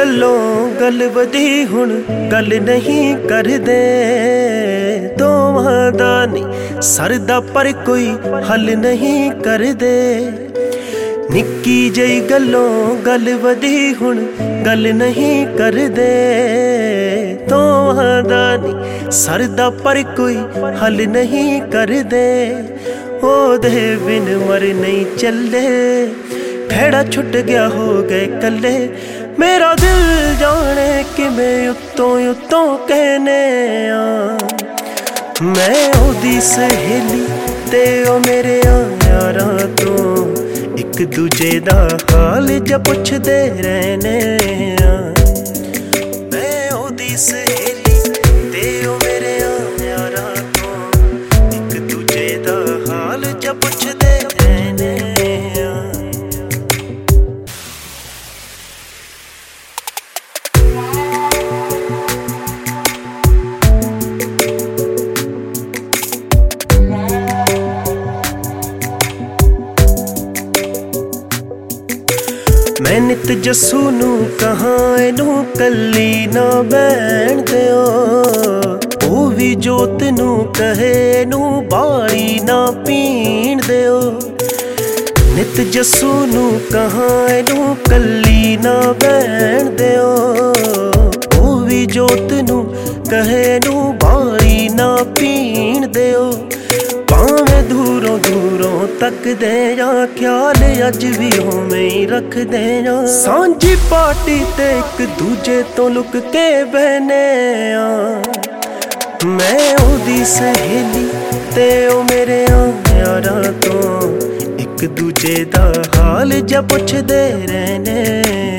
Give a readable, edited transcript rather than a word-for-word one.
गल्लों गल वधी हुण गल नहीं करदे। दोवां दा नहीं सरदा पर कोई हल नहीं करदे। निक्की जई गल्लों गल वधी हुण गल नहीं करदे। दोवां दा नहीं सरदा पर कोई हल नहीं करदे। ओदे बिन मर नहीं चले, भेड़ा छुट गया हो गए कले। मेरा दिल जाने कि मैं उत्तों उत्तों कहने मैं ओदी सहेली ते ओ मेरे यारां तो एक दूजे दा हाल जा पुछदे रहने मैं ओदी सहेली ते ओ मेरे यारां तो एक दूजे दा हाल जा पुछदे रहने। मैं नित जस्सू नू कहां इनू कली ना बैण दिओ। ओ भी जोत नू कहे नू बाड़ी ना पीण दिओ। नित जस्सू नू कहां इनू कली ना बैण दिओ। ओ भी जोत नू कहे नू बाड़ी ना पीण दिओ। भावें दूरों दूरों तकदे या ख्याल अज भी होवें ही रखदे या। सांझी पार्टी ते एक दूजे तो लुक के बहने मैं ओदी सहेली ते ओ मेरे यारां तो एक दूजे दा हाल जा पुछदे रहने।